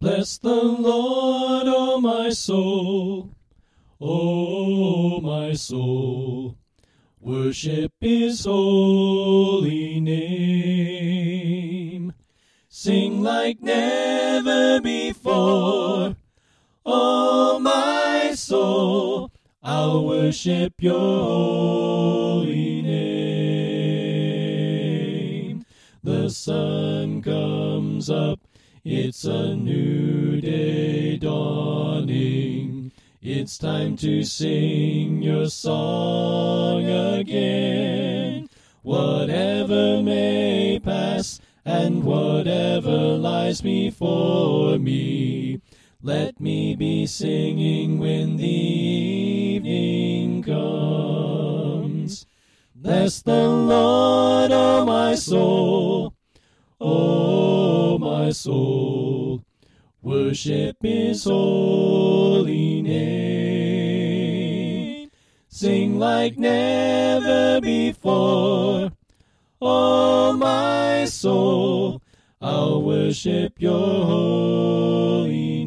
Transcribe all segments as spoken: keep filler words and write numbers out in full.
Bless the Lord, O my soul, O my soul. Worship his holy name. Sing like never before, O my soul. I'll worship your holy name. The sun comes up, it's a new day dawning. It's time to sing your song again. Whatever may pass and whatever lies before me, let me be singing when the evening comes. Bless the Lord, O my soul, O my soul. Worship his holy name. Sing like never before, O my soul. I'll worship your holy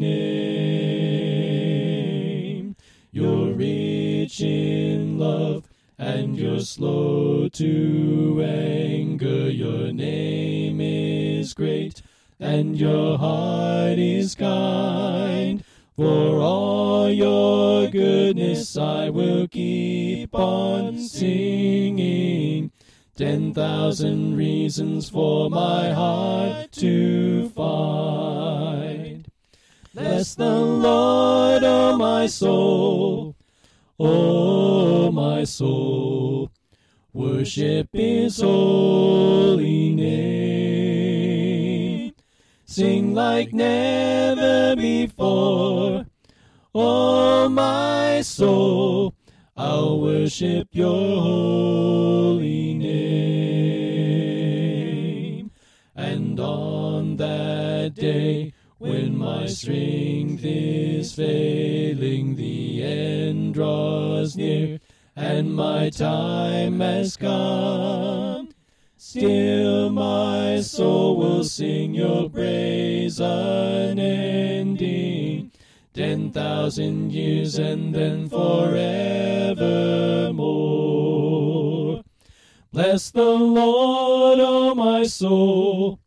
name. You're rich in love and you're slow to anger. Your name is great and your heart is kind. For all your goodness I will keep on singing. Ten thousand reasons for my heart to find. Bless the Lord, O my soul, O my soul. Worship his holy name. Sing like never before, O my soul. I'll worship your holy name. And on that day, when my strength is failing, the end draws near, and my time has come, still my soul will sing your praise unending. Ten thousand years and then forevermore. Bless the Lord, O my soul,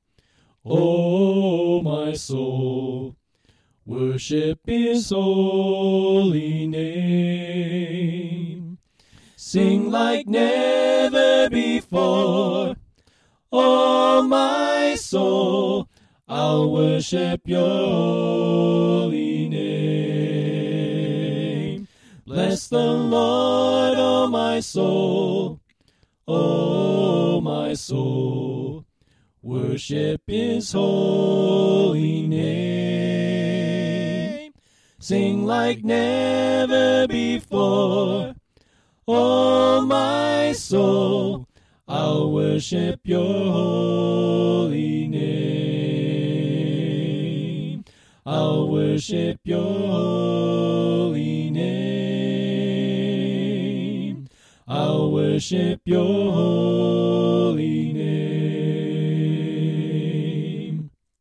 O my soul. Worship his holy name. Sing like never before, O my soul. I'll worship your holy name. Bless the Lord, O my soul, O my soul. Worship his holy name. Sing like never before, O my soul. I'll worship your holy name. I'll worship your holy name. I'll worship your holy name.